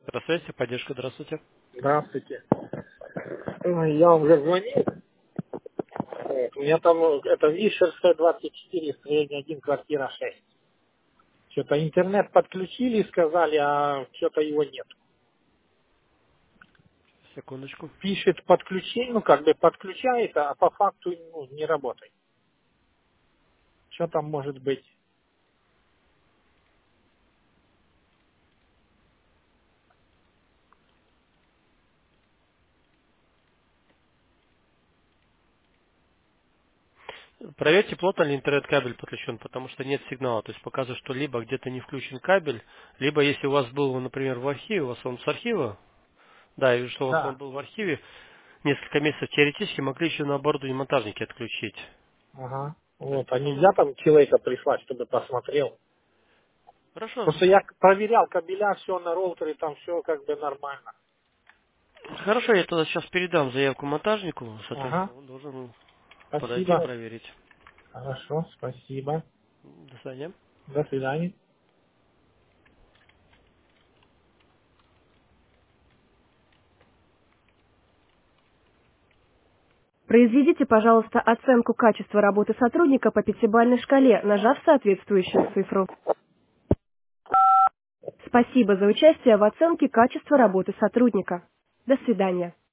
Здравствуйте, поддержка, здравствуйте. Здравствуйте. Я вам уже звонил. Вот. У меня там это Вишерская 24, строение 1, квартира 6. Что-то интернет подключили, сказали, а что-то его нет. Секундочку. Пишет подключение, ну как бы подключает, а по факту не работает. Что там может быть? Проверьте, плотно ли интернет-кабель подключен, потому что нет сигнала. То есть показывает, что либо где-то не включен кабель, либо если у вас был, например, в архиве, у вас он с архива, да, я вижу, что у вас он Да. был в архиве, несколько месяцев теоретически могли еще на оборудование монтажники отключить. Ага. То есть Вот. А потом... нельзя там человека прислать, чтобы посмотрел. Хорошо. Просто я проверял кабеля, все на роутере, там все как бы нормально. Хорошо, я тогда сейчас передам заявку монтажнику, Ага. соответственно, он должен подойти и Спасибо. проверить. Хорошо, спасибо. До свидания. До свидания. Произведите, пожалуйста, оценку качества работы сотрудника по пятибалльной шкале, нажав соответствующую цифру. Спасибо за участие в оценке качества работы сотрудника. До свидания.